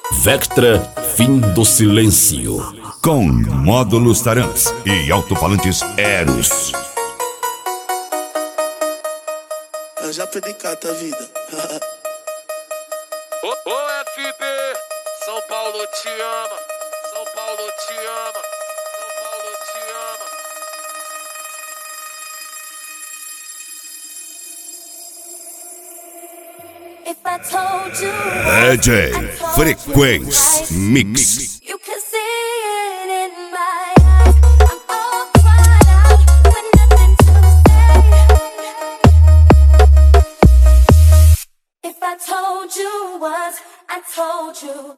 Vectra, fim do silêncio. Com módulos Tarans e alto-falantes Eros. Eu já predicata a vida. Ô FB, São Paulo te ama, São Paulo te ama, São Paulo te ama. If I told you DJ Frequência Mix. you can see it in my eyes. I'm all cried out with nothing to say. If I told you what I told you.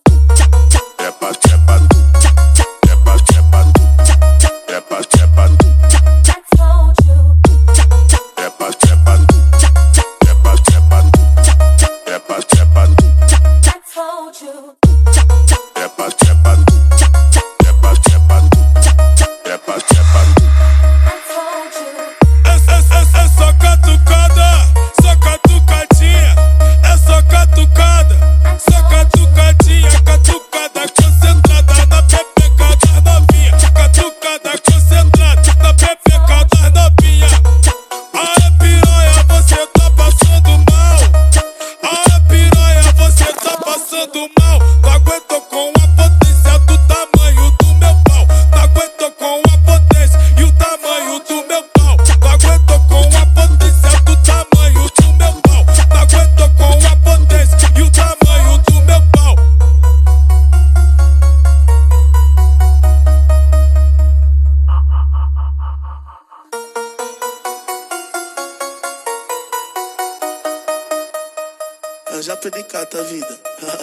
Eu já predicata a vida.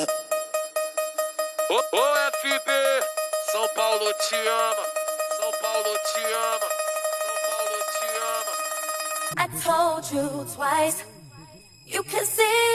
Ô FB, São Paulo te ama, São Paulo te ama, São Paulo te ama. I told you twice. You can see